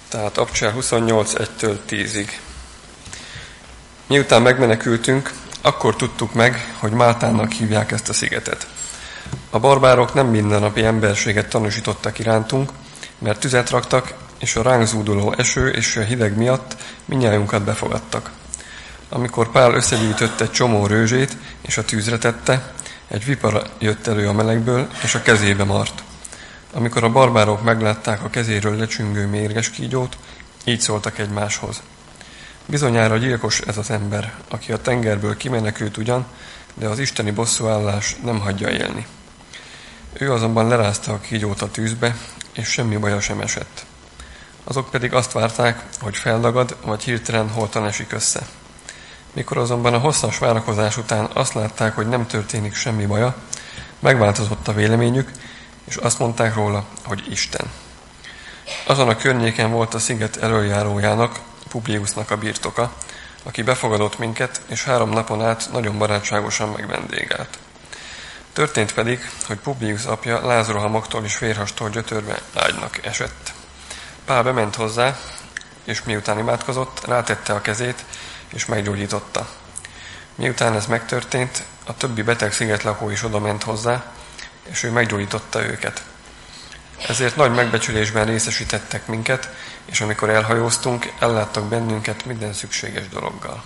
Tehát Abcsel 28, 1-től 10-ig. Miután megmenekültünk, akkor tudtuk meg, hogy Máltának hívják ezt a szigetet. A barbárok nem mindennapi emberséget tanúsítottak irántunk, mert tüzet raktak, és a ránk zúduló eső és a hideg miatt mindnyájunkat befogadtak. Amikor Pál összegyűjtött egy csomó rőzsét, és a tűzre tette, egy vipera jött elő a melegből, és a kezébe mart. Amikor a barbárok meglátták a kezéről lecsüngő mérges kígyót, így szóltak egymáshoz. Bizonyára gyilkos ez az ember, aki a tengerből kimenekült ugyan, de az isteni bosszúállás nem hagyja élni. Ő azonban lerázta a kígyót a tűzbe, és semmi baja sem esett. Azok pedig azt várták, hogy feldagad, vagy hirtelen holtan esik össze. Mikor azonban a hosszas várakozás után azt látták, hogy nem történik semmi baja, megváltozott a véleményük, és azt mondták róla, hogy Isten. Azon a környéken volt a sziget elöljárójának, Publiusnak a birtoka, aki befogadott minket, és 3 napon át nagyon barátságosan megvendégelt. Történt pedig, hogy Publius apja lázrohamoktól és vérhastól gyötörve ágynak esett. Pál bement hozzá, és miután imádkozott, rátette a kezét, és meggyógyította. Miután ez megtörtént, a többi beteg szigetlakó is oda ment hozzá, és ő meggyógyította őket. Ezért nagy megbecsülésben részesítettek minket, és amikor elhajóztunk, elláttak bennünket minden szükséges dologgal.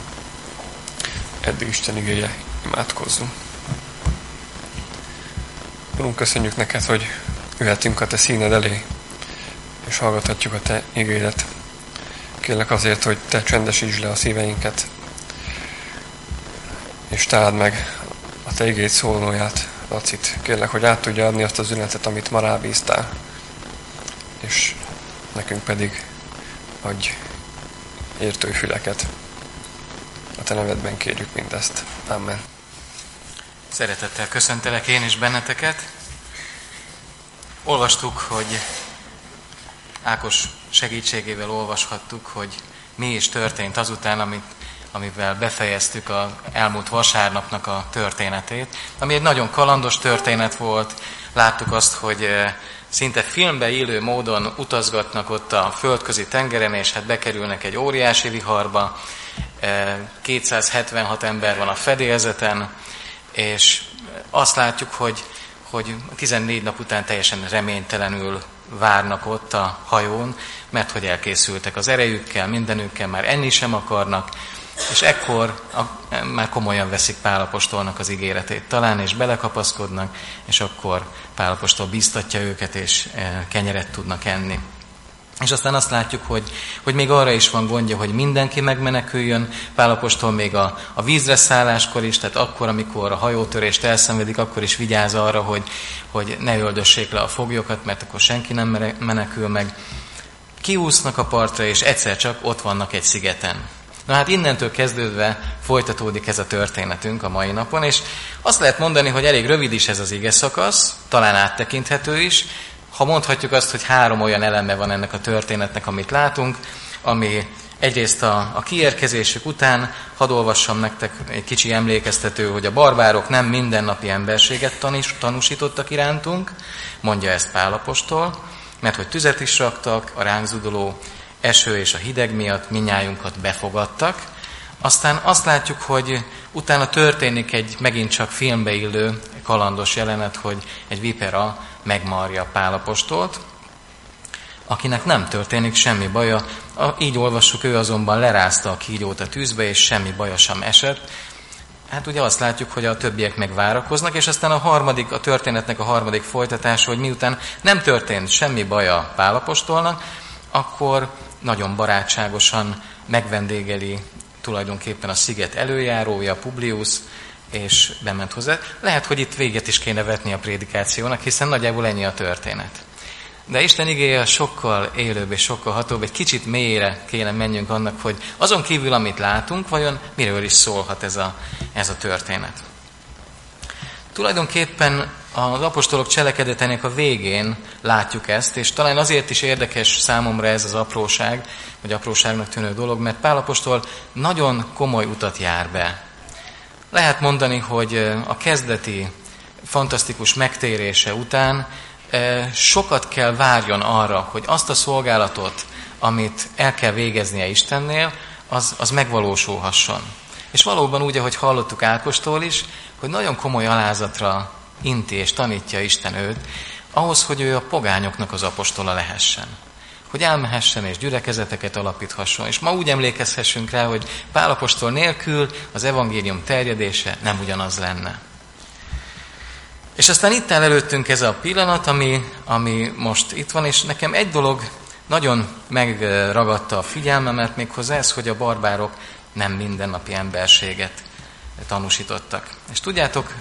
Eddig Isten igéje, imádkozzunk. Urunk, köszönjük neked, hogy jöhetünk a te színed elé, és hallgathatjuk a te igédet. Kérlek azért, hogy te csendesítsd le a szíveinket, és találd meg a te igéd szólóját, Lacit. Kérlek, hogy át tudja adni azt az üzenetet, amit ma rábíztál, és nekünk pedig adj értő füleket. A te nevedben kérjük mindezt. Amen. Szeretettel köszöntelek én is benneteket. Olvastuk, hogy Ákos segítségével olvashattuk, hogy mi is történt azután, amivel befejeztük az elmúlt vasárnapnak a történetét, ami egy nagyon kalandos történet volt. Láttuk azt, hogy szinte filmbe illő módon utazgatnak ott a földközi tengeren, és hát bekerülnek egy óriási viharba. 276 ember van a fedélzeten, és azt látjuk, hogy 14 nap után teljesen reménytelenül várnak ott a hajón, mert hogy elkészültek az erejükkel, mindenükkel, már enni sem akarnak, és ekkor már komolyan veszik Pál apostolnak az ígéretét talán, és belekapaszkodnak, és akkor Pál apostol bíztatja őket, és kenyeret tudnak enni. És aztán azt látjuk, hogy még arra is van gondja, hogy mindenki megmeneküljön. Pál apostol még a vízre szálláskor is, tehát akkor, amikor a hajótörést elszenvedik, akkor is vigyáz arra, hogy ne öldössék le a foglyokat, mert akkor senki nem menekül meg. Kiúsznak a partra, és egyszer csak ott vannak egy szigeten. Na hát innentől kezdődve folytatódik ez a történetünk a mai napon, és azt lehet mondani, hogy elég rövid is ez az ige szakasz, talán áttekinthető is, ha mondhatjuk azt, hogy 3 olyan eleme van ennek a történetnek, amit látunk, ami egyrészt a kiérkezésük után, hadd olvassam nektek egy kicsi emlékeztető, hogy a barbárok nem mindennapi emberséget tanúsítottak irántunk, mondja ezt Pál apostol, mert hogy tüzet is raktak, a ránk zúduló eső és a hideg miatt mindnyájunkat befogadtak. Aztán azt látjuk, hogy utána történik egy megint csak filmbe illő kalandos jelenet, hogy egy vipera megmarja Pál apostolt, akinek nem történik semmi baja. Így olvassuk, ő azonban lerázta a kígyót a tűzbe, és semmi baja sem esett. Hát ugye azt látjuk, hogy a többiek meg várakoznak, és aztán a történetnek a harmadik folytatása, hogy miután nem történt semmi baja Pál apostolnak, akkor nagyon barátságosan megvendégeli tulajdonképpen a sziget elöljárója, Publius, és bement hozzá. Lehet, hogy itt véget is kéne vetni a prédikációnak, hiszen nagyjából ennyi a történet. De Isten igéje sokkal élőbb és sokkal hatóbb, egy kicsit mélyre kéne menjünk annak, hogy azon kívül, amit látunk, vajon miről is szólhat ez a történet. Tulajdonképpen az apostolok cselekedetének a végén látjuk ezt, és talán azért is érdekes számomra ez az apróság, vagy apróságnak tűnő dolog, mert Pál apostol nagyon komoly utat jár be. Lehet mondani, hogy a kezdeti fantasztikus megtérése után sokat kell várjon arra, hogy azt a szolgálatot, amit el kell végeznie Istennél, az megvalósulhasson. És valóban úgy, ahogy hallottuk Ákostól is, hogy nagyon komoly alázatra inti és tanítja Isten őt, ahhoz, hogy ő a pogányoknak az apostola lehessen. Hogy elmehessen és gyülekezeteket alapíthasson. És ma úgy emlékezhessünk rá, hogy Pál apostol nélkül az evangélium terjedése nem ugyanaz lenne. És aztán itt áll előttünk ez a pillanat, ami most itt van, és nekem egy dolog nagyon megragadta a figyelmemet, méghozzá ez, hogy a barbárok nem mindennapi emberséget tanúsítottak. És tudjátok,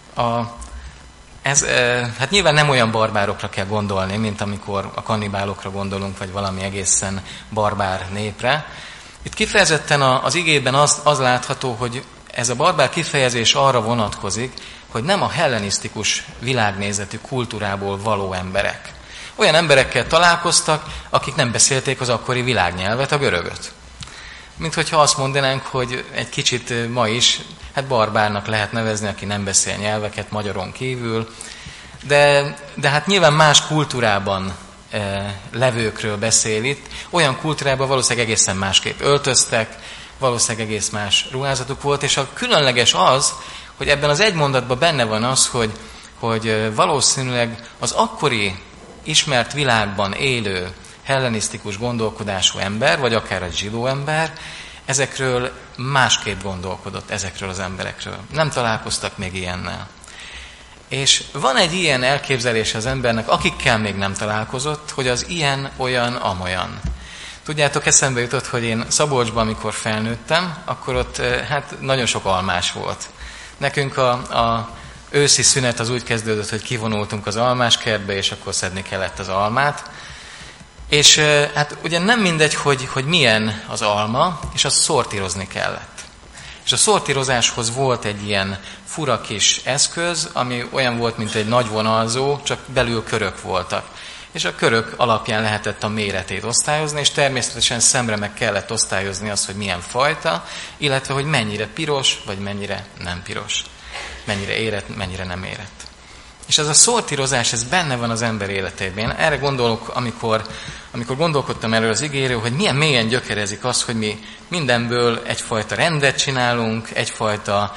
hát nyilván nem olyan barbárokra kell gondolni, mint amikor a kannibálokra gondolunk, vagy valami egészen barbár népre. Itt kifejezetten az igében az látható, hogy ez a barbár kifejezés arra vonatkozik, hogy nem a hellenisztikus világnézetű kultúrából való emberek. Olyan emberekkel találkoztak, akik nem beszélték az akkori világnyelvet, a görögöt. Mint hogyha azt mondanánk, hogy egy kicsit ma is, hát barbárnak lehet nevezni, aki nem beszél nyelveket magyaron kívül, de hát nyilván más kultúrában levőkről beszél itt. Olyan kultúrában valószínűleg egészen másképp öltöztek, valószínűleg egész más ruházatuk volt, és a különleges az, hogy ebben az egy mondatban benne van az, hogy valószínűleg az akkori ismert világban élő hellenisztikus gondolkodású ember, vagy akár egy zsidó ember, ezekről másképp gondolkodott, ezekről az emberekről. Nem találkoztak még ilyennel. És van egy ilyen elképzelése az embernek, akikkel még nem találkozott, hogy az ilyen, olyan, amolyan. Tudjátok, eszembe jutott, hogy én Szabolcsban, amikor felnőttem, akkor ott hát nagyon sok almás volt. Nekünk a őszi szünet az úgy kezdődött, hogy kivonultunk az almáskertbe, és akkor szedni kellett az almát. És hát ugye nem mindegy, hogy milyen az alma, és azt szortírozni kellett. És a szortírozáshoz volt egy ilyen fura kis eszköz, ami olyan volt, mint egy nagy vonalzó, csak belül körök voltak. És a körök alapján lehetett a méretét osztályozni, és természetesen szemre meg kellett osztályozni azt, hogy milyen fajta, illetve hogy mennyire piros, vagy mennyire nem piros. Mennyire érett, mennyire nem érett. És ez a szortírozás, ez benne van az ember életében. Én erre gondolok, amikor gondolkodtam erről az igéről, hogy milyen mélyen gyökerezik az, hogy mi mindenből egyfajta rendet csinálunk, egyfajta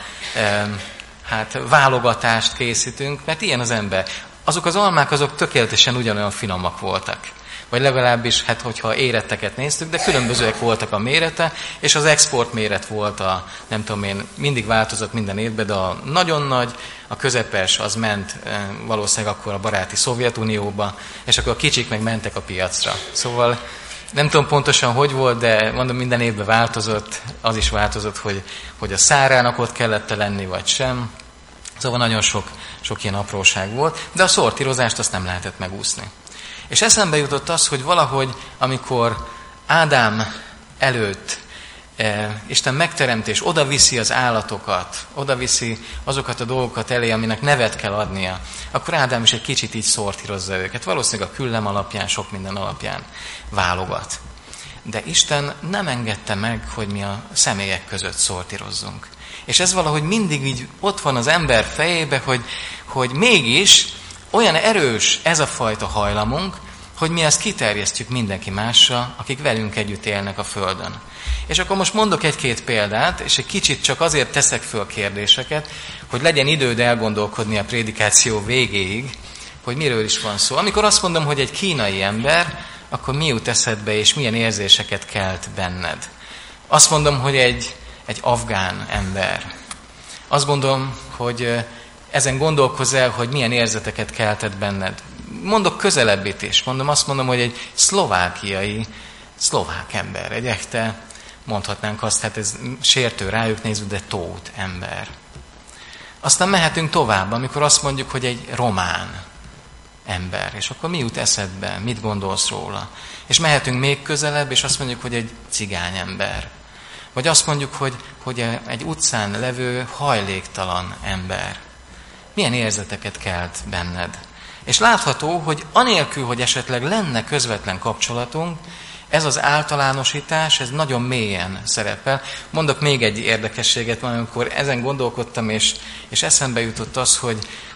válogatást készítünk, mert ilyen az ember. Azok az almák, azok tökéletesen ugyanolyan finomak voltak. Vagy legalábbis, hát hogyha éretteket néztük, de különbözőek voltak a mérete, és az export méret volt nem tudom én, mindig változott minden évben, de a nagyon nagy, a közepes az ment valószínűleg akkor a baráti Szovjetunióba, és akkor a kicsik meg mentek a piacra. Szóval nem tudom pontosan, hogy volt, de mondom, minden évben változott, az is változott, hogy a szárának ott kellett lenni, vagy sem. Szóval nagyon sok ilyen apróság volt, de a szortírozást azt nem lehetett megúszni. És eszembe jutott az, hogy valahogy, amikor Ádám előtt Isten megteremti, és oda viszi az állatokat, oda viszi azokat a dolgokat elé, aminek nevet kell adnia, akkor Ádám is egy kicsit így szortírozza őket. Valószínűleg a küllem alapján, sok minden alapján válogat. De Isten nem engedte meg, hogy mi a személyek között szortírozzunk. És ez valahogy mindig így ott van az ember fejébe, hogy mégis olyan erős ez a fajta hajlamunk, hogy mi ezt kiterjesztjük mindenki másra, akik velünk együtt élnek a Földön. És akkor most mondok egy-két példát, és egy kicsit csak azért teszek föl kérdéseket, hogy legyen időd elgondolkodni a prédikáció végéig, hogy miről is van szó. Amikor azt mondom, hogy egy kínai ember, akkor mi jut eszedbe, és milyen érzéseket kelt benned? Azt mondom, hogy egy afgán ember. Azt gondolom, hogy ezen gondolkozz el, hogy milyen érzeteket keltett benned. Mondok közelebbit is. Azt mondom, hogy egy szlovák ember. Egy echte, mondhatnánk azt, hát ez sértő rájuk nézve, de tót ember. Aztán mehetünk tovább, amikor azt mondjuk, hogy egy román ember. És akkor mi jut eszedbe? Mit gondolsz róla? És mehetünk még közelebb, és azt mondjuk, hogy egy cigány ember. Vagy azt mondjuk, hogy egy utcán levő hajléktalan ember. Milyen érzeteket kelt benned? És látható, hogy anélkül, hogy esetleg lenne közvetlen kapcsolatunk, ez az általánosítás, ez nagyon mélyen szerepel. Mondok még egy érdekességet, amikor ezen gondolkodtam, és eszembe jutott az,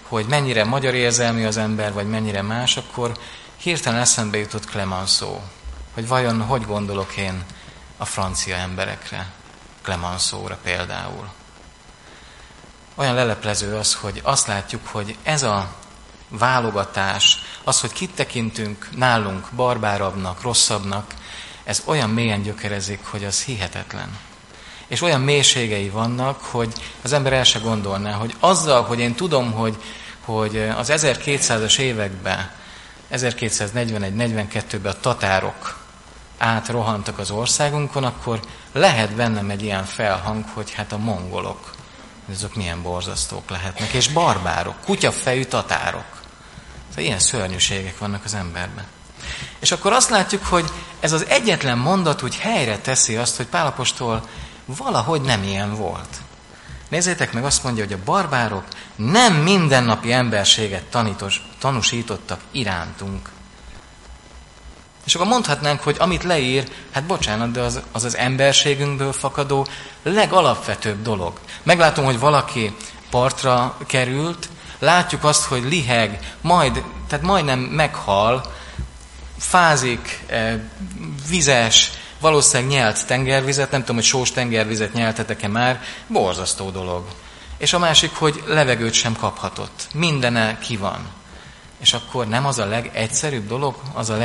hogy mennyire magyar érzelmű az ember, vagy mennyire más, akkor hirtelen eszembe jutott Clemenceau, hogy vajon hogy gondolok én a francia emberekre, Clemenceaura például. Olyan leleplező az, hogy azt látjuk, hogy ez a válogatás, az, hogy kit tekintünk nálunk barbárabbnak, rosszabbnak, ez olyan mélyen gyökerezik, hogy az hihetetlen. És olyan mélységei vannak, hogy az ember el se gondolná, hogy azzal, hogy én tudom, hogy az 1200-as években, 1241-42-ben a tatárok átrohantak az országunkon, akkor lehet bennem egy ilyen felhang, hogy hát a mongolok, azok milyen borzasztók lehetnek, és barbárok, kutyafejű tatárok. Szóval ilyen szörnyűségek vannak az emberben. És akkor azt látjuk, hogy ez az egyetlen mondat úgy helyre teszi azt, hogy Pál apostol valahogy nem ilyen volt. Nézzétek meg, azt mondja, hogy a barbárok nem mindennapi emberséget tanúsítottak irántunk. És akkor mondhatnánk, hogy amit leír, hát bocsánat, de az emberségünkből fakadó legalapvetőbb dolog. Meglátom, hogy valaki partra került, látjuk azt, hogy liheg, tehát majdnem meghal, fázik, vizes, valószínűleg nyelt tengervizet, nem tudom, hogy sós tengervizet nyeltetek-e már, borzasztó dolog. És a másik, hogy levegőt sem kaphatott. Mindene ki van. És akkor nem az a legegyszerűbb dolog,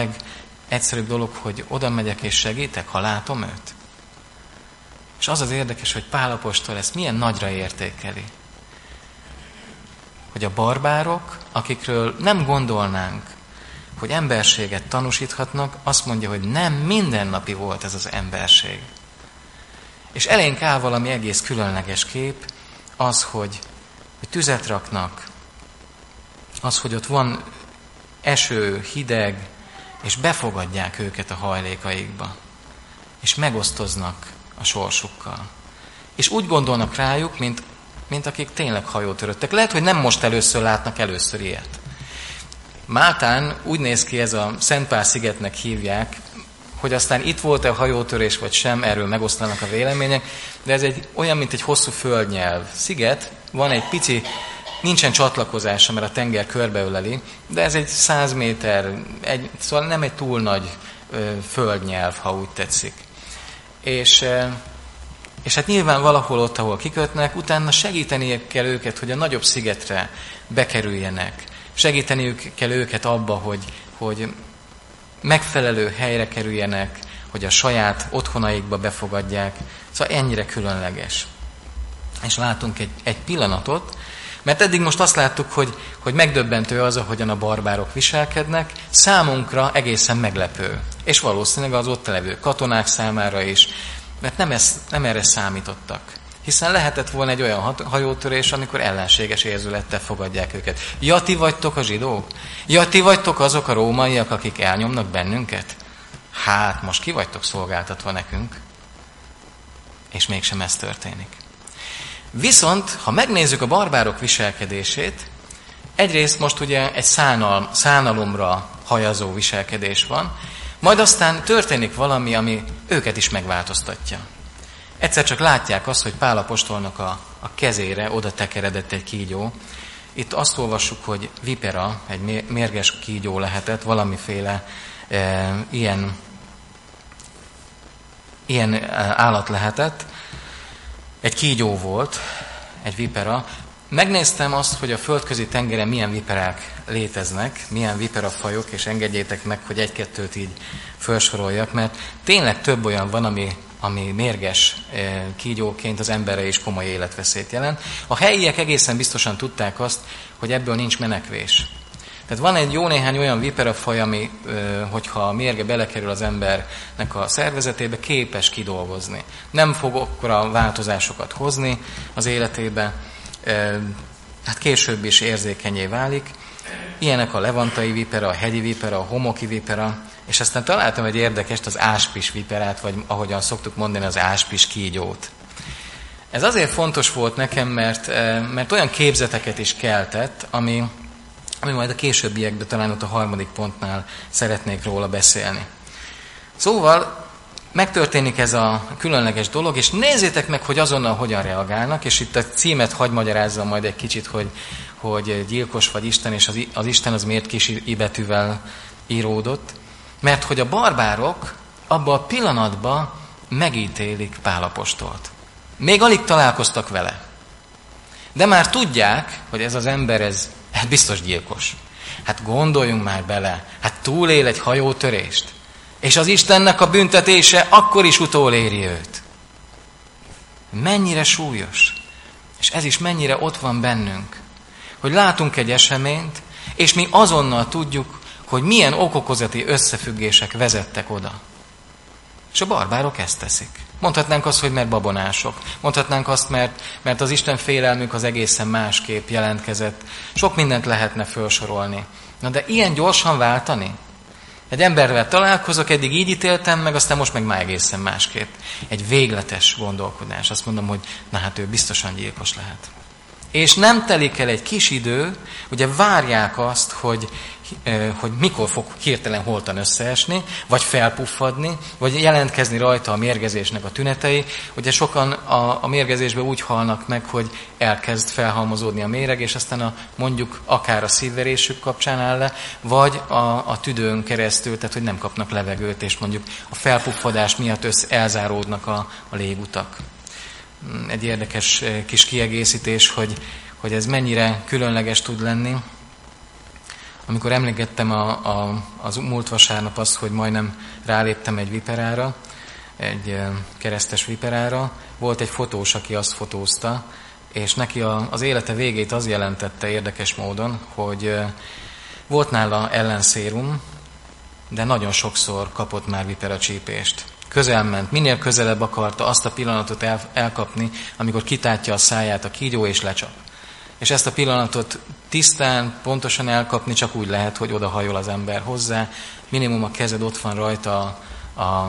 hogy oda megyek és segítek, ha látom őt? És az az érdekes, hogy Pál apostol ezt milyen nagyra értékeli. Hogy a barbárok, akikről nem gondolnánk, hogy emberséget tanúsíthatnak, azt mondja, hogy nem mindennapi volt ez az emberség. És elénk áll valami egész különleges kép, az, hogy tüzet raknak, az, hogy ott van eső, hideg, és befogadják őket a hajlékaikba, és megosztoznak a sorsukkal. És úgy gondolnak rájuk, mint akik tényleg hajótöröttek. Lehet, hogy nem most először látnak először ilyet. Máltán úgy néz ki, ez a Szentpál-szigetnek hívják, hogy aztán itt volt-e a hajótörés vagy sem, erről megosztanak a vélemények, de ez olyan, mint egy hosszú földnyelv. Sziget, van egy pici, nincsen csatlakozása, mert a tenger körbeöleli, de ez egy 100 méter, szóval nem egy túl nagy földnyelv, ha úgy tetszik. És hát nyilván valahol ott, ahol kikötnek, utána segítenie kell őket, hogy a nagyobb szigetre bekerüljenek. Segíteniük kell őket abba, hogy megfelelő helyre kerüljenek, hogy a saját otthonaikba befogadják. Szóval ennyire különleges. És látunk egy pillanatot, mert eddig most azt láttuk, hogy megdöbbentő az, ahogyan a barbárok viselkednek, számunkra egészen meglepő. És valószínűleg az ott levő katonák számára is, mert nem erre számítottak. Hiszen lehetett volna egy olyan hajótörés, amikor ellenséges érzülettel fogadják őket. Ja, ti vagytok a zsidók? Ja, ti vagytok azok a rómaiak, akik elnyomnak bennünket? Hát, most ki vagytok szolgáltatva nekünk? És mégsem ez történik. Viszont, ha megnézzük a barbárok viselkedését, egyrészt most ugye egy szánalomra hajazó viselkedés van, majd aztán történik valami, ami őket is megváltoztatja. Egyszer csak látják azt, hogy Pál apostolnak a kezére oda tekeredett egy kígyó. Itt azt olvassuk, hogy vipera, egy mérges kígyó lehetett, valamiféle ilyen állat lehetett. Egy kígyó volt, egy vipera. Megnéztem azt, hogy a földközi tengeren milyen viperák léteznek, milyen viperafajok, és engedjétek meg, hogy egy-kettőt így felsoroljak, mert tényleg több olyan van, ami mérges kígyóként az emberre is komoly életveszélyt jelent. A helyiek egészen biztosan tudták azt, hogy ebből nincs menekvés. Tehát van egy jó néhány olyan viperafaj, ami, hogyha a mérge belekerül az embernek a szervezetébe, képes kidolgozni. Nem fog akkora változásokat hozni az életébe, hát később is érzékenyé válik. Ilyenek a levantai vipera, a hegyi vipera, a homoki vipera, és aztán találtam egy érdekest, az áspis viperát, vagy ahogyan szoktuk mondani, az áspis kígyót. Ez azért fontos volt nekem, mert olyan képzeteket is keltett, ami majd a későbbiekben, talán ott a 3. pontnál szeretnék róla beszélni. Szóval megtörténik ez a különleges dolog, és nézzétek meg, hogy azonnal hogyan reagálnak, és itt a címet hadd magyarázzam majd egy kicsit, hogy gyilkos vagy Isten, és az Isten az miért kis i betűvel íródott. Mert hogy a barbárok abban a pillanatban megítélik Pál apostolt. Még alig találkoztak vele. De már tudják, hogy ez az ember, ez biztos gyilkos. Hát gondoljunk már bele, hát túlél egy hajótörést. És az Istennek a büntetése akkor is utoléri őt. Mennyire súlyos. És ez is mennyire ott van bennünk. Hogy látunk egy eseményt, és mi azonnal tudjuk, hogy milyen okokozati összefüggések vezettek oda. És a barbárok ezt teszik. Mondhatnánk azt, hogy mert babonások. Mondhatnánk azt, mert az Isten félelmük az egészen másképp jelentkezett. Sok mindent lehetne felsorolni. Na de ilyen gyorsan váltani? Egy emberrel találkozok, eddig így ítéltem meg, aztán most meg már egészen másképp. Egy végletes gondolkodás. Azt mondom, hogy na hát ő biztosan gyilkos lehet. És nem telik el egy kis idő, ugye várják azt, hogy mikor fog hirtelen holtan összeesni, vagy felpuffadni, vagy jelentkezni rajta a mérgezésnek a tünetei. Ugye sokan a mérgezésben úgy halnak meg, hogy elkezd felhalmozódni a méreg, és aztán mondjuk akár a szívverésük kapcsán áll le, vagy a tüdőn keresztül, tehát hogy nem kapnak levegőt, és mondjuk a felpuffadás miatt elzáródnak a légutak. Egy érdekes kis kiegészítés, hogy ez mennyire különleges tud lenni. Amikor emlékeztem az múlt vasárnap azt, hogy majdnem ráléptem egy viperára, egy keresztes viperára, volt egy fotós, aki azt fotózta, és neki az élete végét az jelentette érdekes módon, hogy volt nála ellenszérum, de nagyon sokszor kapott már viperacsípést. Közel ment, minél közelebb akarta azt a pillanatot elkapni, amikor kitátja a száját a kígyó és lecsap. És ezt a pillanatot tisztán, pontosan elkapni csak úgy lehet, hogy odahajol az ember hozzá. Minimum a kezed ott van rajta a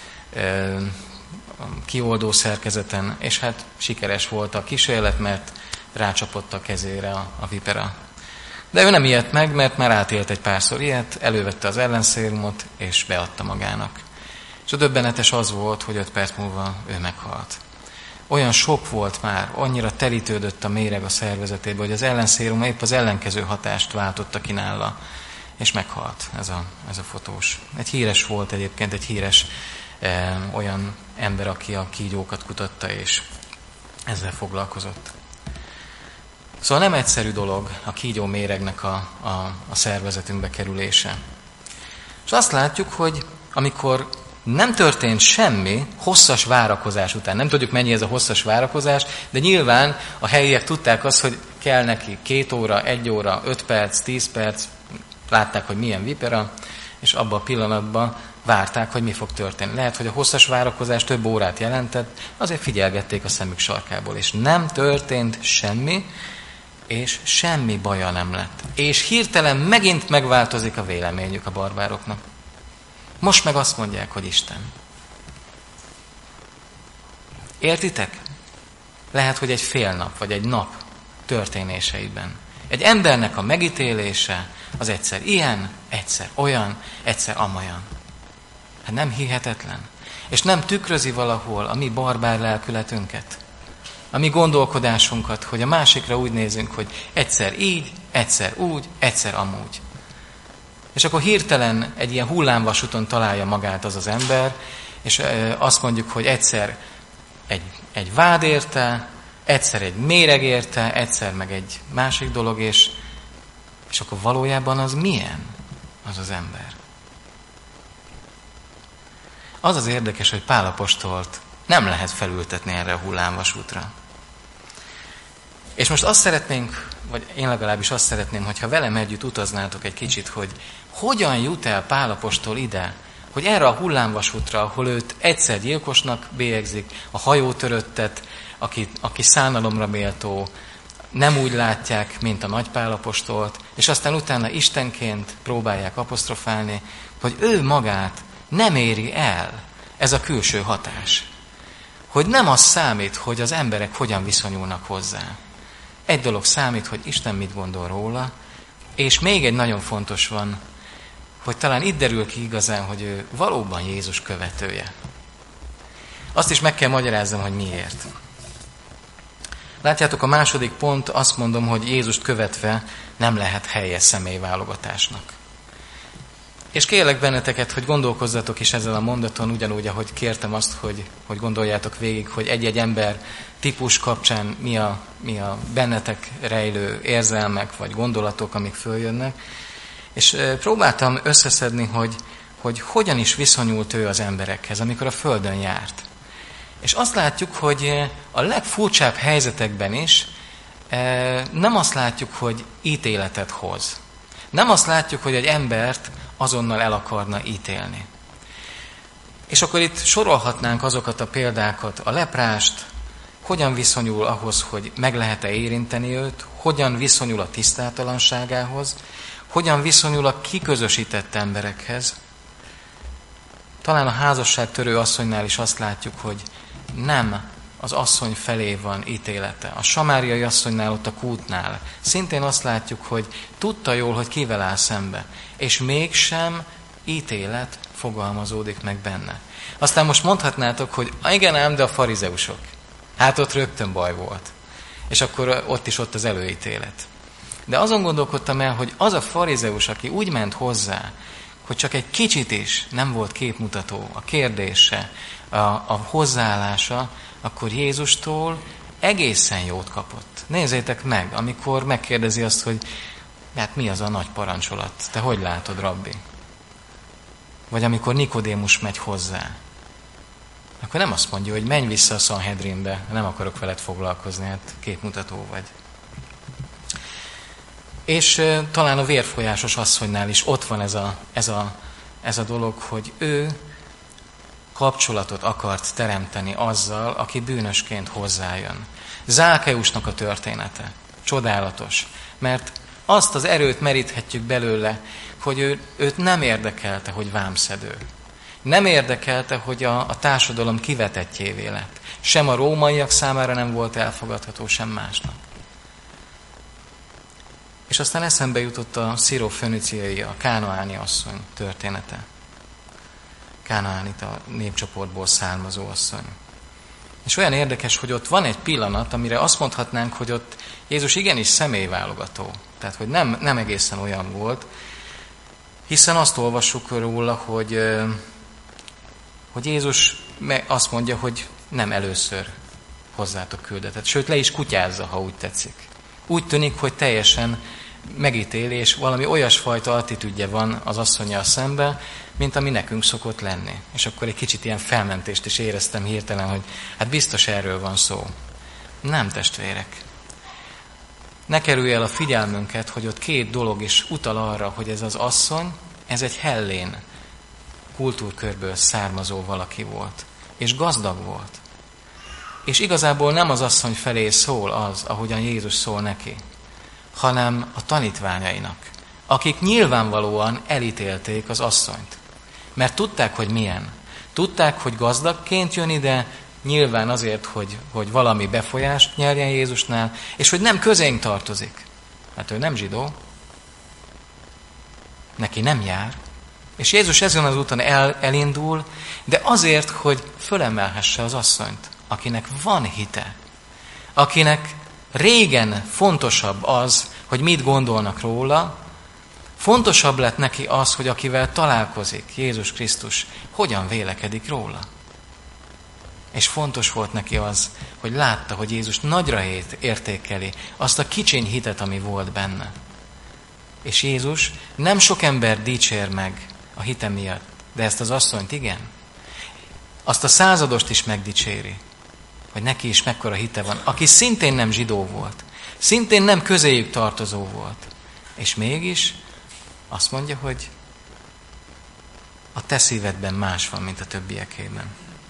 kioldó szerkezeten, és hát sikeres volt a kísérlet, mert rácsapott a kezére a vipera. De ő nem ijedt meg, mert már átélt egy párszor ilyet, elővette az ellenszérumot, és beadta magának. És a döbbenetes az volt, hogy 5 perc múlva ő meghalt. Olyan sok volt már, annyira telítődött a méreg a szervezetében, hogy az ellenszérum épp az ellenkező hatást váltotta ki nála, és meghalt ez a fotós. Egy híres volt egyébként, egy híres olyan ember, aki a kígyókat kutatta, és ezzel foglalkozott. Szóval nem egyszerű dolog a kígyó méregnek a szervezetünkbe kerülése. És azt látjuk, hogy amikor nem történt semmi hosszas várakozás után. Nem tudjuk, mennyi ez a hosszas várakozás, de nyilván a helyiek tudták azt, hogy kell neki 2 óra, 1 óra, 5 perc, 10 perc. Látták, hogy milyen vipera, és abban a pillanatban várták, hogy mi fog történni. Lehet, hogy a hosszas várakozás több órát jelentett, azért figyelgették a szemük sarkából, és nem történt semmi, és semmi baja nem lett. És hirtelen megint megváltozik a véleményük a barbároknak. Most meg azt mondják, hogy Isten. Értitek? Lehet, hogy egy fél nap, vagy egy nap történéseiben. Egy embernek a megítélése az egyszer ilyen, egyszer olyan, egyszer amolyan. Hát nem hihetetlen. És nem tükrözi valahol a mi barbár lelkületünket. A mi gondolkodásunkat, hogy a másikra úgy nézünk, hogy egyszer így, egyszer úgy, egyszer amúgy. És akkor hirtelen egy ilyen hullámvasúton találja magát az ember, és azt mondjuk, hogy egyszer egy vád érte, egyszer egy méreg érte, egyszer meg egy másik dolog, és akkor valójában az milyen az ember? Az az érdekes, hogy Pál apostolt nem lehet felültetni erre a hullámvasútra. És most azt szeretnénk, vagy én legalábbis azt szeretném, hogyha velem együtt utaznátok egy kicsit, hogy hogyan jut el Pál apostol ide, hogy erre a hullámvasútra, ahol őt egyszer gyilkosnak bélyegzik, a hajótöröttet, aki szánalomra méltó, nem úgy látják, mint a nagy Pál apostolt, és aztán utána istenként próbálják apostrofálni, hogy ő magát nem éri el ez a külső hatás. Hogy nem az számít, hogy az emberek hogyan viszonyulnak hozzá. Egy dolog számít, hogy Isten mit gondol róla, és még egy nagyon fontos van, hogy talán itt derül ki igazán, hogy ő valóban Jézus követője. Azt is meg kell magyaráznom, hogy miért. Látjátok, a második pont, azt mondom, hogy Jézust követve nem lehet helye személyválogatásnak. És kérlek benneteket, hogy gondolkozzatok is ezzel a mondaton, ugyanúgy, ahogy kértem azt, hogy gondoljátok végig, hogy egy-egy ember típus kapcsán mi a bennetek rejlő érzelmek vagy gondolatok, amik följönnek. És próbáltam összeszedni, hogy hogyan is viszonyult ő az emberekhez, amikor a Földön járt. És azt látjuk, hogy a legfurcsább helyzetekben is nem azt látjuk, hogy ítéletet hoz. Nem azt látjuk, hogy egy embert azonnal el akarna ítélni. És akkor itt sorolhatnánk azokat a példákat, a leprást, hogyan viszonyul ahhoz, hogy meg lehet-e érinteni őt, hogyan viszonyul a tisztátalanságához, hogyan viszonyul a kiközösített emberekhez. Talán a házasságtörő asszonynál is azt látjuk, hogy nem az asszony felé van ítélete. A samáriai asszonynál, ott a kútnál szintén azt látjuk, hogy tudta jól, hogy kivel áll szembe, és mégsem ítélet fogalmazódik meg benne. Aztán most mondhatnátok, hogy igen ám, de a farizeusok. Hát ott rögtön baj volt. És akkor ott az előítélet. De azon gondolkodtam el, hogy az a farizeus, aki úgy ment hozzá, hogy csak egy kicsit is nem volt képmutató a kérdése, a hozzáállása, akkor Jézustól egészen jót kapott. Nézzétek meg, amikor megkérdezi azt, hogy hát mi az a nagy parancsolat? Te hogy látod, rabbi? Vagy amikor Nikodémus megy hozzá, akkor nem azt mondja, hogy menj vissza a Szanhedrinbe, nem akarok veled foglalkozni, hát képmutató vagy. És talán a vérfolyásos asszonynál is ott van ez a dolog, hogy ő kapcsolatot akart teremteni azzal, aki bűnösként hozzájön. Zákeusnak a története csodálatos, mert azt az erőt meríthetjük belőle, hogy őt nem érdekelte, hogy vámszedő. Nem érdekelte, hogy a társadalom kivetettjévé lett. Sem a rómaiak számára nem volt elfogadható, sem másnak. És aztán eszembe jutott a szíróföniciai, a kánaáni asszony története. Kánaánit a népcsoportból származó asszony. És olyan érdekes, hogy ott van egy pillanat, amire azt mondhatnánk, hogy ott Jézus igenis személyválogató. Tehát, hogy nem egészen olyan volt, hiszen azt olvassuk róla, hogy Jézus azt mondja, hogy nem először hozzátok küldetett. Sőt, le is kutyázza, ha úgy tetszik. Úgy tűnik, hogy teljesen megítéli, és valami olyasfajta attitűdje van az asszonnyal szemben, mint ami nekünk szokott lenni. És akkor egy kicsit ilyen felmentést is éreztem hirtelen, hogy hát biztos erről van szó. Nem, testvérek. Ne kerülj el a figyelmünket, hogy ott két dolog is utal arra, hogy ez az asszony, ez egy hellén kultúrkörből származó valaki volt. És gazdag volt. És igazából nem az asszony felé szól az, ahogyan Jézus szól neki, hanem a tanítványainak, akik nyilvánvalóan elítélték az asszonyt. Mert tudták, hogy milyen. Tudták, hogy gazdagként jön ide, nyilván azért, hogy valami befolyást nyerjen Jézusnál, és hogy nem közénk tartozik. Hát ő nem zsidó, neki nem jár. És Jézus ezen az úton elindul, de azért, hogy fölemelhesse az asszonyt, akinek van hite, akinek régen fontosabb az, hogy mit gondolnak róla, fontosabb lett neki az, hogy akivel találkozik Jézus Krisztus, hogyan vélekedik róla. És fontos volt neki az, hogy látta, hogy Jézus nagyra értékeli azt a kicsiny hitet, ami volt benne. És Jézus nem sok ember dicsér meg a hite miatt, de ezt az asszonyt igen. Azt a századost is megdicséri, hogy neki is mekkora hite van, aki szintén nem zsidó volt, szintén nem közéjük tartozó volt. És mégis azt mondja, hogy a te szívedben más van, mint a többiekében.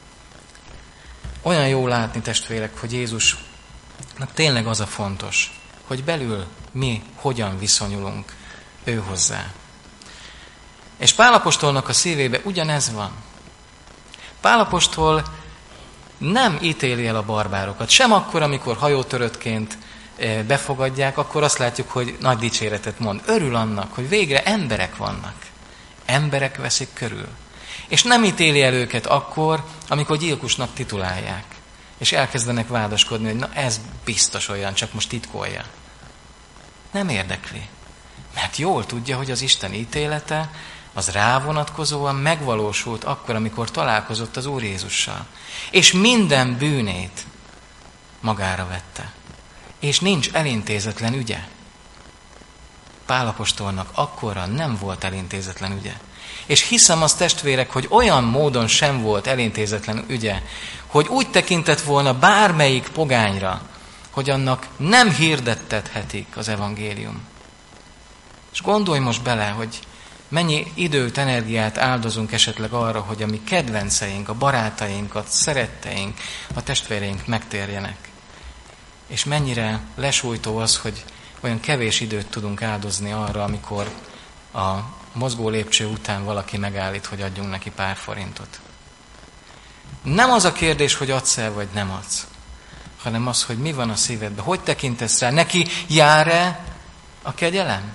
Olyan jó látni, testvérek, hogy Jézusnak tényleg az a fontos, hogy belül mi hogyan viszonyulunk ő hozzá. És Pál apostolnak a szívébe ugyanez van. Pál apostol nem ítéli el a barbárokat. Sem akkor, amikor hajótöröttként befogadják, akkor azt látjuk, hogy nagy dicséretet mond. Örül annak, hogy végre emberek vannak. Emberek veszik körül. És nem ítéli el őket akkor, amikor gyilkosnak titulálják. És elkezdenek vádaskodni, hogy na ez biztos olyan, csak most titkolja. Nem érdekli. Mert jól tudja, hogy az Isten ítélete az rávonatkozóan megvalósult akkor, amikor találkozott az Úr Jézussal. És minden bűnét magára vette. És nincs elintézetlen ügye. Pál apostolnak akkorra nem volt elintézetlen ügye. És hiszem azt, testvérek, hogy olyan módon sem volt elintézetlen ügye, hogy úgy tekintett volna bármelyik pogányra, hogy annak nem hirdettethetik az evangélium. És gondolj most bele, hogy mennyi időt, energiát áldozunk esetleg arra, hogy a mi kedvenceink, a barátaink, a szeretteink, a testvéreink megtérjenek. És mennyire lesújtó az, hogy olyan kevés időt tudunk áldozni arra, amikor a mozgó lépcső után valaki megállít, hogy adjunk neki pár forintot. Nem az a kérdés, hogy adsz el, vagy nem adsz, hanem az, hogy mi van a szívedben, hogy tekintesz rá, neki jár-e a kegyelem?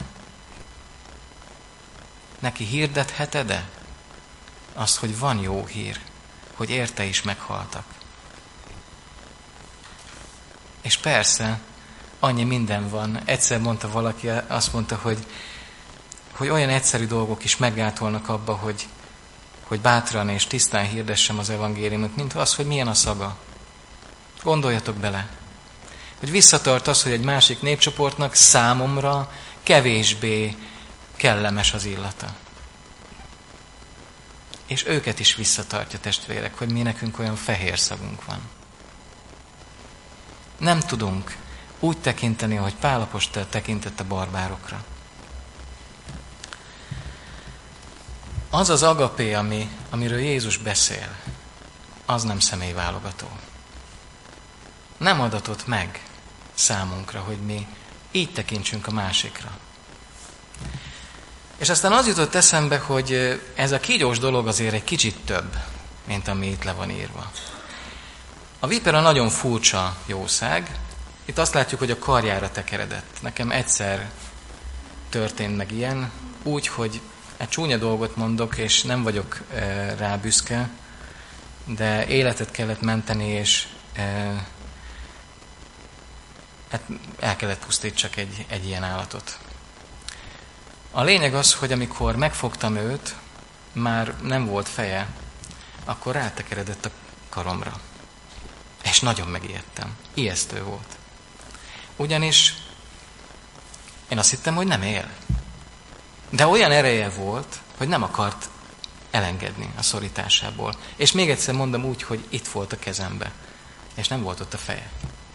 Neki hirdetheted-e azt, hogy van jó hír, hogy érte is meghaltak? És persze, annyi minden van. Egyszer mondta valaki, azt mondta, hogy olyan egyszerű dolgok is meggátolnak abba, hogy bátran és tisztán hirdessem az evangéliumot, mint az, hogy milyen a szaga. Gondoljatok bele, hogy visszatart az, hogy egy másik népcsoportnak számomra kevésbé kellemes az illata. És őket is visszatartja, testvérek, hogy mi nekünk olyan fehér szagunk van. Nem tudunk úgy tekinteni, hogy Pál apostol tekintett a barbárokra. Az az agapé, amiről Jézus beszél, az nem személyválogató. Nem adatott meg számunkra, hogy mi így tekintsünk a másikra. És aztán az jutott eszembe, hogy ez a kígyós dolog azért egy kicsit több, mint ami itt le van írva. A vipera nagyon furcsa jószág. Itt azt látjuk, hogy a karjára tekeredett. Nekem egyszer történt meg ilyen, úgy, hogy egy csúnya dolgot mondok, és nem vagyok rá büszke, de életet kellett menteni, és el kellett pusztítsak egy ilyen állatot. A lényeg az, hogy amikor megfogtam őt, már nem volt feje, akkor rátekeredett a karomra. És nagyon megijedtem. Ijesztő volt. Ugyanis én azt hittem, hogy nem él. De olyan ereje volt, hogy nem akart elengedni a szorításából. És még egyszer mondom úgy, hogy itt volt a kezembe. És nem volt ott a feje.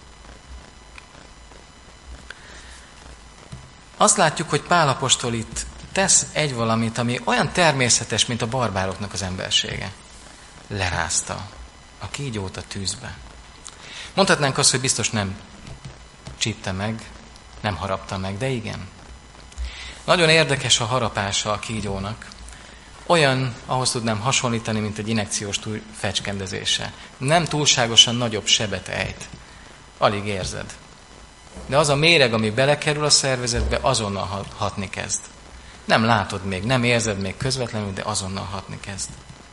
Azt látjuk, hogy Pál apostol itt tesz egy valamit, ami olyan természetes, mint a barbároknak az embersége. Lerázta a kígyót a tűzbe. Mondhatnánk azt, hogy biztos nem csípte meg, nem harapta meg, de igen. Nagyon érdekes a harapása a kígyónak. Olyan, ahhoz tudnám hasonlítani, mint egy injekciós fecskendezése. Nem túlságosan nagyobb sebet ejt. Alig érzed. De az a méreg, ami belekerül a szervezetbe, azonnal hatni kezd. Nem látod még, nem érzed még közvetlenül, de azonnal hatni kezd.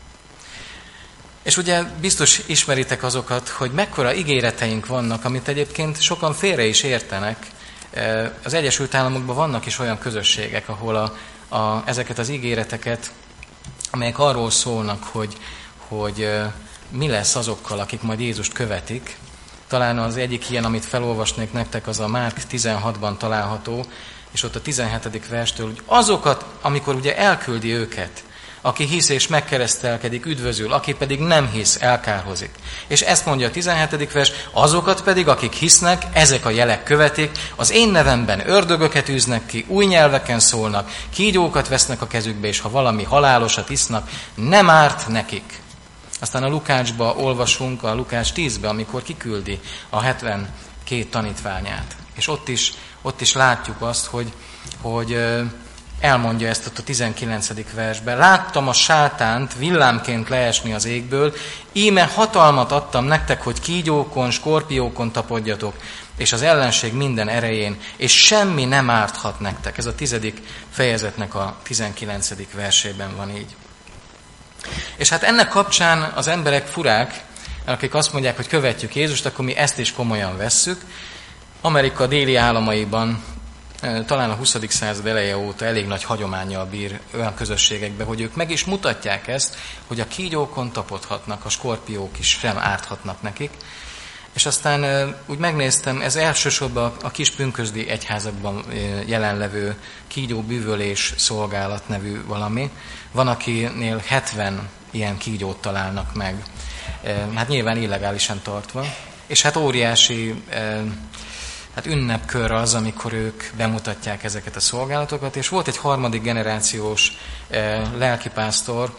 És ugye biztos ismeritek azokat, hogy mekkora ígéreteink vannak, amit egyébként sokan félre is értenek. Az Egyesült Államokban vannak is olyan közösségek, ahol ezeket az ígéreteket, amelyek arról szólnak, hogy mi lesz azokkal, akik majd Jézust követik. Talán az egyik ilyen, amit felolvasnék nektek, az a Márk 16-ban található, és ott a 17. verstől, hogy azokat, amikor ugye elküldi őket, aki hisz és megkeresztelkedik, üdvözül, aki pedig nem hisz, elkárhozik. És ezt mondja a 17. vers, azokat pedig, akik hisznek, ezek a jelek követik, az én nevemben ördögöket űznek ki, új nyelveken szólnak, kígyókat vesznek a kezükbe, és ha valami halálosat isznak, nem árt nekik. Aztán a Lukácsba olvasunk, a Lukács 10-be, amikor kiküldi a 72 tanítványát. És ott is látjuk azt, hogy elmondja ezt ott a 19. versben. Láttam a sátánt villámként leesni az égből, íme hatalmat adtam nektek, hogy kígyókon, skorpiókon tapodjatok, és az ellenség minden erején, és semmi nem árthat nektek. Ez a 10. fejezetnek a 19. versében van így. És hát ennek kapcsán az emberek furák, akik azt mondják, hogy követjük Jézust, akkor mi ezt is komolyan vesszük. Amerika déli államaiban talán a 20. század eleje óta elég nagy hagyománnyal bír olyan közösségekben, hogy ők meg is mutatják ezt, hogy a kígyókon tapodhatnak, a skorpiók is sem árthatnak nekik. És aztán úgy megnéztem, ez elsősorban a kis pünkösdi egyházakban jelenlevő kígyóbűvölés szolgálat nevű valami. Van, akinél 70 ilyen kígyót találnak meg, hát nyilván illegálisan tartva. És hát óriási ünnepkör az, amikor ők bemutatják ezeket a szolgálatokat, és volt egy harmadik generációs lelkipásztor,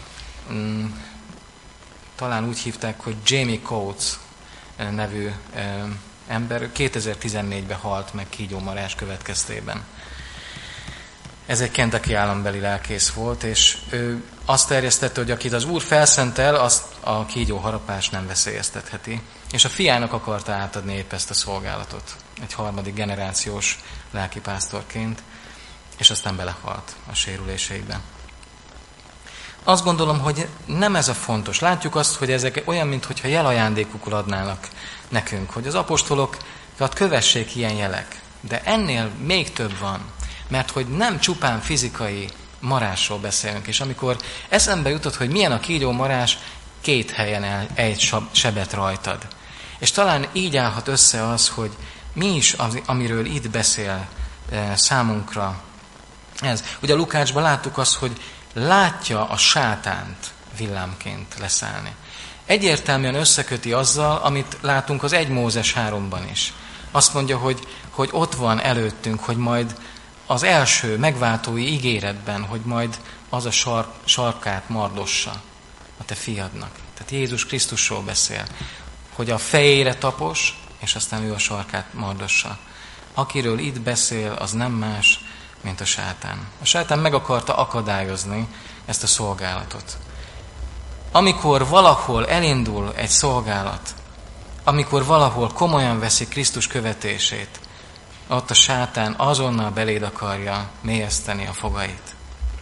talán úgy hívták, hogy Jamie Coates nevű ember, 2014-ben halt meg kígyómarás következtében. Ez egy Kentucky állambeli lelkész volt, és ő azt terjesztette, hogy akit az Úr felszentel, azt a kígyóharapás nem veszélyeztetheti. És a fiának akarta átadni épp ezt a szolgálatot, egy harmadik generációs lelkipásztorként, és aztán belehalt a sérüléseibe. Azt gondolom, hogy nem ez a fontos. Látjuk azt, hogy ezek olyan, mintha jelajándékukul adnának nekünk, hogy az apostolokat kövessék ilyen jelek. De ennél még több van, mert hogy nem csupán fizikai marásról beszélünk, és amikor eszembe jutott, hogy milyen a kígyómarás, 2 helyen egy sebet rajtad. És talán így állhat össze az, hogy mi is, amiről itt beszél számunkra ez. Ugye a Lukácsban láttuk azt, hogy látja a sátánt villámként leszállni. Egyértelműen összeköti azzal, amit látunk az 1 Mózes 3-ban is. Azt mondja, hogy ott van előttünk, hogy majd az első megváltói ígéretben, hogy majd az a sarkát mardossa a te fiadnak. Tehát Jézus Krisztusról beszél, hogy a fejére tapos, és aztán ő a sarkát mardossa. Akiről itt beszél, az nem más, mint a sátán. A sátán meg akarta akadályozni ezt a szolgálatot. Amikor valahol elindul egy szolgálat, amikor valahol komolyan veszi Krisztus követését, ott a sátán azonnal beléd akarja mélyeszteni a fogait.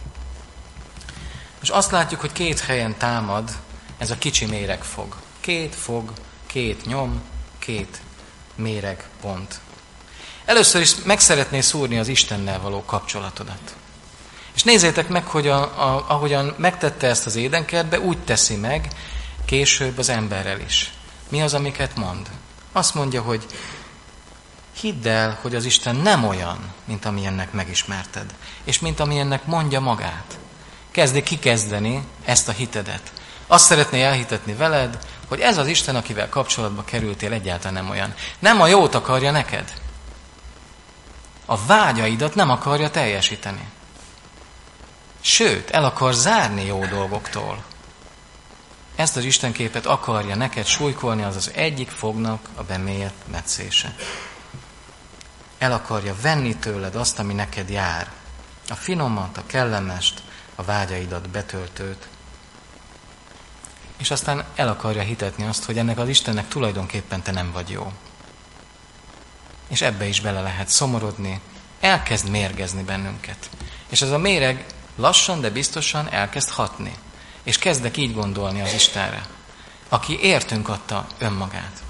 És azt látjuk, hogy 2 helyen támad ez a kicsi méregfog. 2 fog, 2 nyom, 2 méregpont. Először is meg szeretné szúrni az Istennel való kapcsolatodat. És nézzétek meg, hogy ahogyan megtette ezt az édenkertbe, úgy teszi meg később az emberrel is. Mi az, amiket mond? Azt mondja, hogy hidd el, hogy az Isten nem olyan, mint amilyennek megismerted, és mint amilyennek mondja magát. Kezdi kikezdeni ezt a hitedet. Azt szeretné elhitetni veled, hogy ez az Isten, akivel kapcsolatba kerültél, egyáltalán nem olyan. Nem a jót akarja neked. A vágyaidat nem akarja teljesíteni. Sőt, el akar zárni jó dolgoktól. Ezt az Istenképet akarja neked súlykolni, az az egyik fognak a bemélyedt metszése. El akarja venni tőled azt, ami neked jár. A finomat, a kellemest, a vágyaidat betöltőt. És aztán el akarja hitetni azt, hogy ennek az Istennek tulajdonképpen te nem vagy jó. És ebbe is bele lehet szomorodni, elkezd mérgezni bennünket. És ez a méreg lassan, de biztosan elkezd hatni. És kezdek így gondolni az Istenre, aki értünk adta önmagát.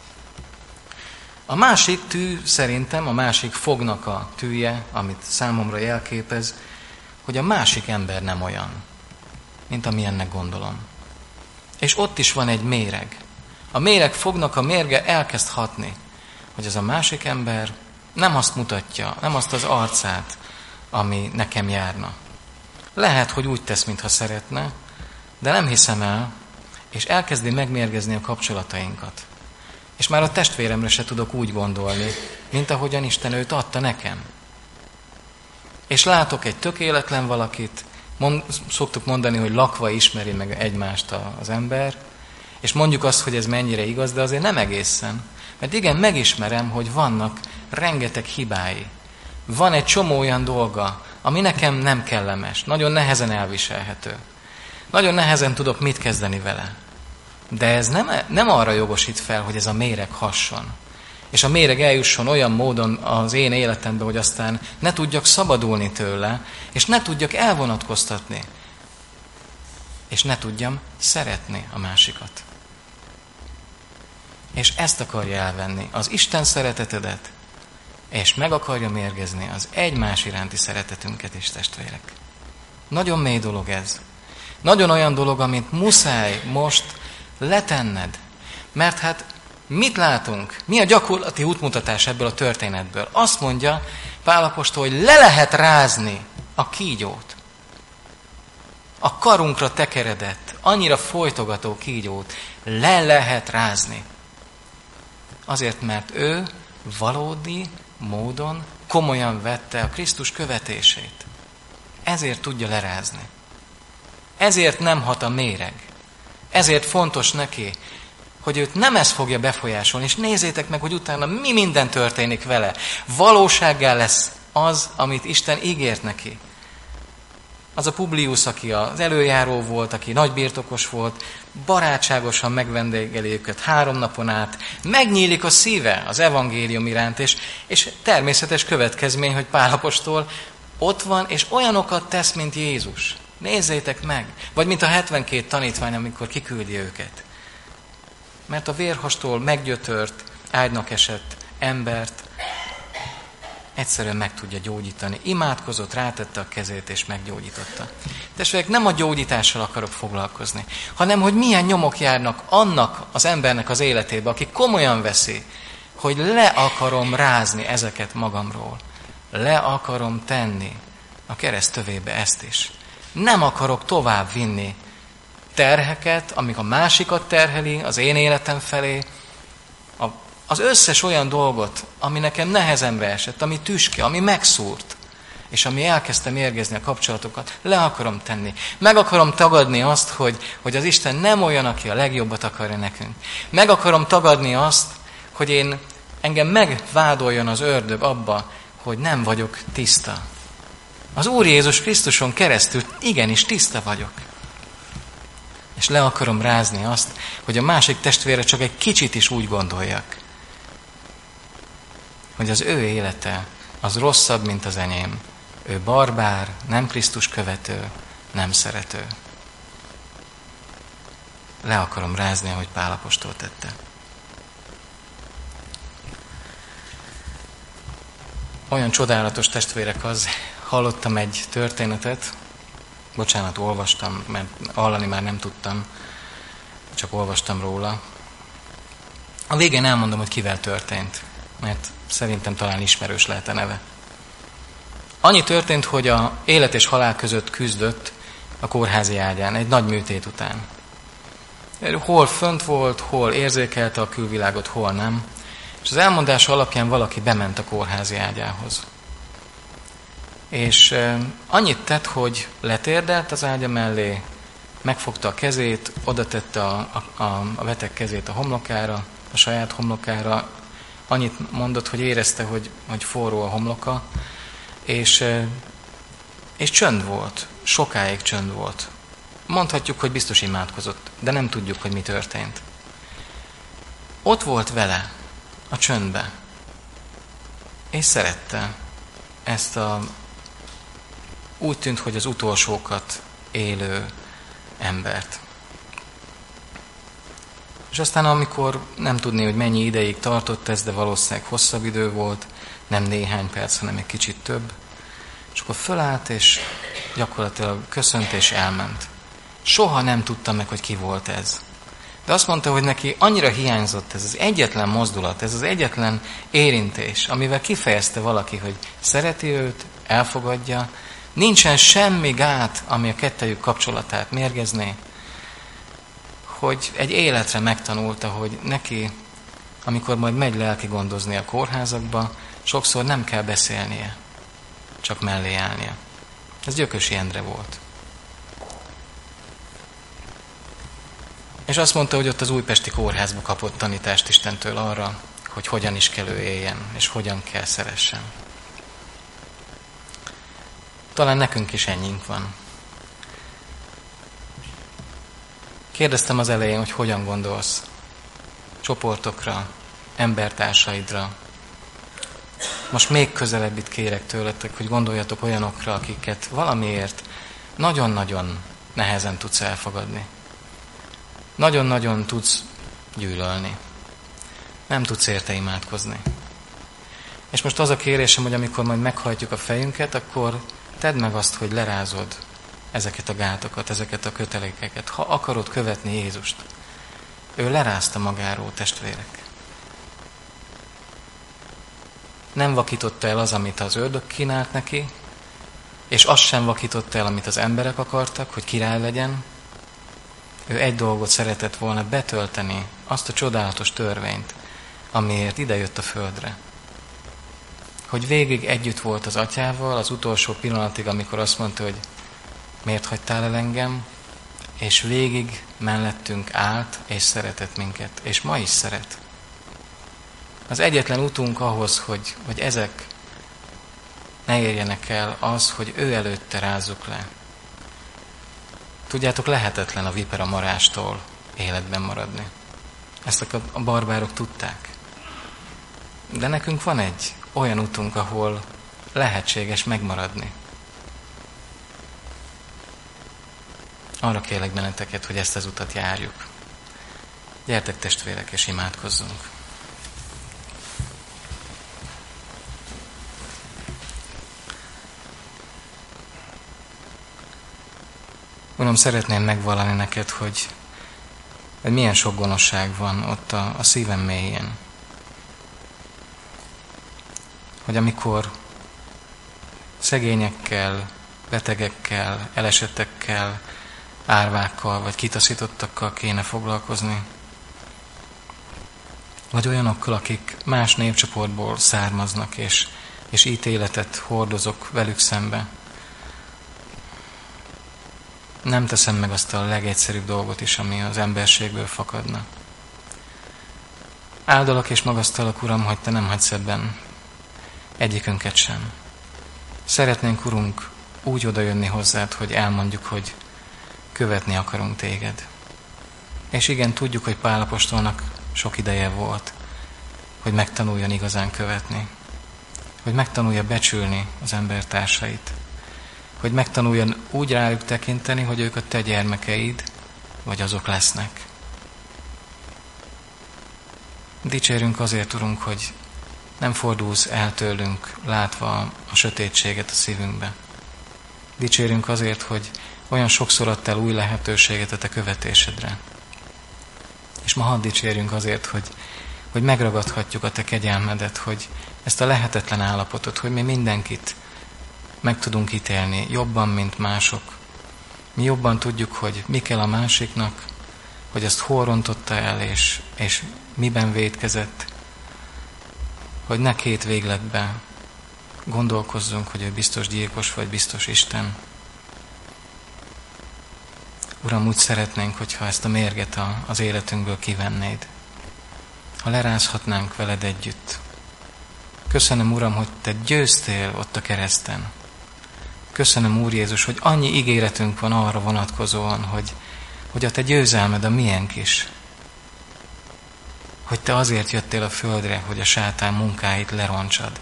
A másik tű szerintem, a másik fognak a tűje, amit számomra jelképez, hogy a másik ember nem olyan, mint amilyennek gondolom. És ott is van egy méreg. A méreg fognak a mérge elkezd hatni, hogy ez a másik ember nem azt mutatja, nem azt az arcát, ami nekem járna. Lehet, hogy úgy tesz, mintha szeretne, de nem hiszem el, és elkezdi megmérgezni a kapcsolatainkat. És már a testvéremre se tudok úgy gondolni, mint ahogyan Isten őt adta nekem. És látok egy tökéletlen valakit, szoktuk mondani, hogy lakva ismeri meg egymást az ember, és mondjuk azt, hogy ez mennyire igaz, de azért nem egészen. Mert igen, megismerem, hogy vannak rengeteg hibái. Van egy csomó olyan dolga, ami nekem nem kellemes, nagyon nehezen elviselhető. Nagyon nehezen tudok mit kezdeni vele. De ez nem arra jogosít fel, hogy ez a méreg hasson. És a méreg eljusson olyan módon az én életembe, hogy aztán ne tudjak szabadulni tőle, és ne tudjak elvonatkoztatni. és ne tudjam szeretni a másikat. És ezt akarja elvenni, az Isten szeretetedet, és meg akarja mérgezni az egymás iránti szeretetünket is, testvérek. Nagyon mély dolog ez. Nagyon olyan dolog, amit muszáj most letenned. Mert hát mit látunk? Mi a gyakorlati útmutatás ebből a történetből? Azt mondja Pál apostol, hogy le lehet rázni a kígyót. A karunkra tekeredett, annyira folytogató kígyót le lehet rázni. Azért, mert ő valódi módon komolyan vette a Krisztus követését. Ezért tudja lerázni. Ezért nem hat a méreg. Ezért fontos neki, hogy őt nem ez fogja befolyásolni, és nézzétek meg, hogy utána mi minden történik vele. Valósággá lesz az, amit Isten ígért neki. Az a Publius, aki az előjáró volt, aki nagybirtokos volt, barátságosan megvendégeli őket 3 napon át, megnyílik a szíve az evangélium iránt, és természetes következmény, hogy Pál apostol ott van, és olyanokat tesz, mint Jézus. Nézzétek meg! Vagy mint a 72 tanítvány, amikor kiküldi őket. Mert a vérhastól meggyötört, ágynak esett embert egyszerűen meg tudja gyógyítani. Imádkozott, rátette a kezét és meggyógyította. Testvérek, nem a gyógyítással akarok foglalkozni, hanem hogy milyen nyomok járnak annak az embernek az életébe, aki komolyan veszi, hogy le akarom rázni ezeket magamról. Le akarom tenni a kereszt tövébe ezt is. Nem akarok tovább vinni terheket, amik a másikat terheli, az én életem felé, az összes olyan dolgot, ami nekem nehezemre esett, ami tüske, ami megszúrt, és ami elkezdte mérgezni a kapcsolatokat, le akarom tenni. Meg akarom tagadni azt, hogy az Isten nem olyan, aki a legjobbat akarja nekünk. Meg akarom tagadni azt, hogy engem megvádoljon az ördög abba, hogy nem vagyok tiszta. Az Úr Jézus Krisztuson keresztül igenis tiszta vagyok. És le akarom rázni azt, hogy a másik testvére csak egy kicsit is úgy gondoljak, hogy az ő élete az rosszabb, mint az enyém. Ő barbár, nem Krisztus követő, nem szerető. Le akarom rázni, ahogy Pál apostol tette. Olyan csodálatos, testvérek, hallottam egy történetet, bocsánat, olvastam, mert hallani már nem tudtam, csak olvastam róla. A végén elmondom, hogy kivel történt, mert szerintem talán ismerős lehet a neve. Annyi történt, hogy a élet és halál között küzdött a kórházi ágyán, egy nagy műtét után. Hol fönt volt, hol érzékelte a külvilágot, hol nem. És az elmondása alapján valaki bement a kórházi ágyához. És annyit tett, hogy letérdelt az ágya mellé, megfogta a kezét, oda tette a beteg kezét a homlokára, a saját homlokára, annyit mondott, hogy érezte, hogy forró a homloka, és csönd volt, sokáig csönd volt. Mondhatjuk, hogy biztos imádkozott, de nem tudjuk, hogy mi történt. Ott volt vele, a csöndbe, és szerette ezt úgy tűnt, hogy az utolsókat élő embert. És aztán, amikor nem tudni, hogy mennyi ideig tartott ez, de valószínűleg hosszabb idő volt, nem néhány perc, hanem egy kicsit több, és akkor fölállt, és gyakorlatilag köszönt, és elment. Soha nem tudtam meg, hogy ki volt ez. De azt mondta, hogy neki annyira hiányzott ez az egyetlen mozdulat, ez az egyetlen érintés, amivel kifejezte valaki, hogy szereti őt, elfogadja, nincsen semmi gát, ami a kettejük kapcsolatát mérgezné, hogy egy életre megtanulta, hogy neki, amikor majd megy lelki gondozni a kórházakba, sokszor nem kell beszélnie, csak mellé állnia. Ez Gyökösi Endre volt. És azt mondta, hogy ott az újpesti kórházba kapott tanítást Istentől arra, hogy hogyan is kell ő éljen, és hogyan kell szeressen. Talán nekünk is ennyink van. Kérdeztem az elején, hogy hogyan gondolsz csoportokra, embertársaidra. Most még közelebbit kérek tőletek, hogy gondoljatok olyanokra, akiket valamiért nagyon-nagyon nehezen tudsz elfogadni. Nagyon-nagyon tudsz gyűlölni. Nem tudsz érte imádkozni. És most az a kérésem, hogy amikor majd meghajtjuk a fejünket, akkor tedd meg azt, hogy lerázod ezeket a gátokat, ezeket a kötelékeket. Ha akarod követni Jézust, ő lerázta magáról, testvérek. Nem vakította el az, amit az ördög kínált neki, és azt sem vakította el, amit az emberek akartak, hogy király legyen. Ő egy dolgot szeretett volna betölteni, azt a csodálatos törvényt, amiért idejött a földre. Hogy végig együtt volt az atyával, az utolsó pillanatig, amikor azt mondta, hogy miért hagytál el engem, és végig mellettünk állt, és szeretett minket, és ma is szeret. Az egyetlen utunk ahhoz, hogy ezek ne érjenek el, az, hogy ő előtte rázzuk le. Tudjátok, lehetetlen a vipera marástól életben maradni. Ezt a barbárok tudták. De nekünk van egy olyan utunk, ahol lehetséges megmaradni. Arra kérlek benneteket, hogy ezt az utat járjuk. Gyertek, testvérek, és imádkozzunk. Uram, szeretném megvallani neked, hogy milyen sok gonoszság van ott a szívem mélyén. Hogy amikor szegényekkel, betegekkel, elesettekkel, árvákkal vagy kitaszítottakkal kéne foglalkozni, vagy olyanokkal, akik más népcsoportból származnak, és ítéletet hordozok velük szembe. Nem teszem meg azt a legegyszerűbb dolgot is, ami az emberségből fakadna. Áldalak és magasztalak, Uram, hogy Te nem hagysz ebben egyikünket sem. Szeretnénk, Urunk, úgy odajönni hozzád, hogy elmondjuk, hogy követni akarunk Téged. És igen, tudjuk, hogy Pál apostolnak sok ideje volt, hogy megtanuljon igazán követni, hogy megtanulja becsülni az embertársait, hogy megtanuljon úgy rájuk tekinteni, hogy ők a Te gyermekeid, vagy azok lesznek. Dicsérünk azért, Urunk, hogy nem fordulsz el tőlünk, látva a sötétséget a szívünkbe. Dicsérünk azért, hogy olyan sokszor adtál új lehetőséget a Te követésedre. És ma hadd dicsérjünk azért, hogy megragadhatjuk a Te kegyelmedet, hogy ezt a lehetetlen állapotot, hogy mi mindenkit meg tudunk ítélni jobban, mint mások. Mi jobban tudjuk, hogy mi kell a másiknak, hogy azt hol rontotta el, és miben vétkezett, hogy ne két végletbe gondolkozzunk, hogy ő biztos gyilkos, vagy biztos Isten. Uram, úgy szeretnénk, hogyha ezt a mérget az életünkből kivennéd. Ha lerázhatnánk veled együtt. Köszönöm, Uram, hogy Te győztél ott a kereszten. Köszönöm, Úr Jézus, hogy annyi ígéretünk van arra vonatkozóan, hogy a Te győzelmed a miénk is. Hogy Te azért jöttél a földre, hogy a sátán munkáit lerontsad.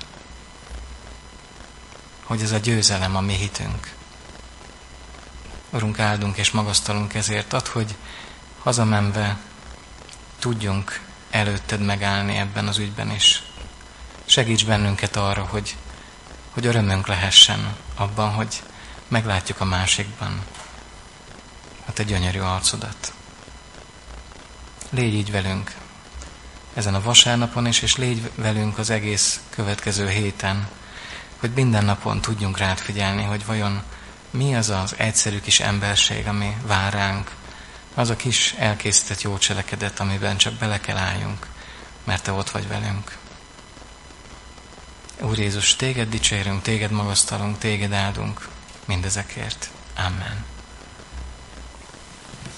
Hogy ez a győzelem a mi hitünk. Urunk, áldunk és magasztalunk ezért. Add, hogy hazamenve tudjunk előtted megállni ebben az ügyben is. Segíts bennünket arra, hogy örömünk lehessen abban, hogy meglátjuk a másikban a Te gyönyörű arcodat. Légy így velünk ezen a vasárnapon is, és légy velünk az egész következő héten, hogy minden napon tudjunk rád figyelni, hogy vajon mi az az egyszerű kis emberség, ami vár ránk, az a kis elkészített jó cselekedet, amiben csak bele kell álljunk, mert Te ott vagy velünk. Úr Jézus, Téged dicsérünk, Téged magasztalunk, Téged áldunk mindezekért. Amen.